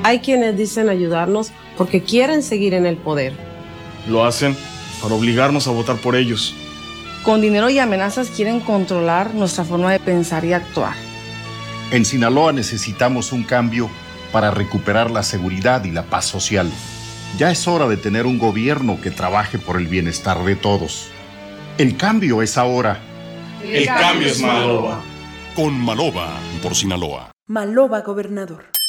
Hay quienes dicen ayudarnos porque quieren seguir en el poder. Lo hacen para obligarnos a votar por ellos. Con dinero y amenazas quieren controlar nuestra forma de pensar y actuar. En Sinaloa necesitamos un cambio para recuperar la seguridad y la paz social. Ya es hora de tener un gobierno que trabaje por el bienestar de todos. El cambio es ahora. El cambio es Maloba. Con Maloba por Sinaloa. Maloba gobernador.